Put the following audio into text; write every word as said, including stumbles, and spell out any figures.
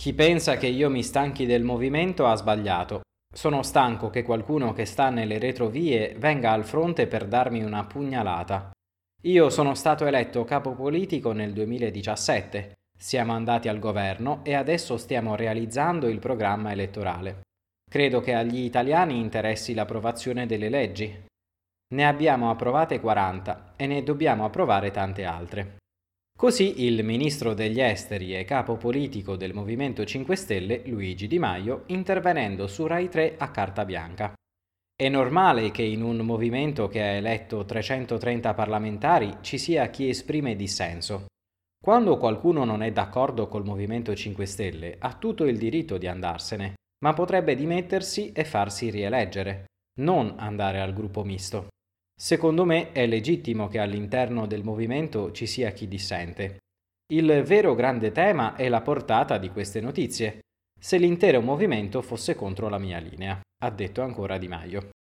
Chi pensa che io mi stanchi del movimento ha sbagliato. Sono stanco che qualcuno che sta nelle retrovie venga al fronte per darmi una pugnalata. Io sono stato eletto capo politico nel duemiladiciassette, siamo andati al governo e adesso stiamo realizzando il programma elettorale. Credo che agli italiani interessi l'approvazione delle leggi. Ne abbiamo approvate quaranta e ne dobbiamo approvare tante altre. Così il ministro degli esteri e capo politico del Movimento cinque Stelle, Luigi Di Maio, intervenendo su Rai tre a carta bianca. È normale che in un movimento che ha eletto trecentotrenta parlamentari ci sia chi esprime dissenso. Quando qualcuno non è d'accordo col Movimento cinque Stelle ha tutto il diritto di andarsene, ma potrebbe dimettersi e farsi rieleggere, non andare al gruppo misto. Secondo me è legittimo che all'interno del movimento ci sia chi dissente. Il vero grande tema è la portata di queste notizie. Se l'intero movimento fosse contro la mia linea, ha detto ancora Di Maio.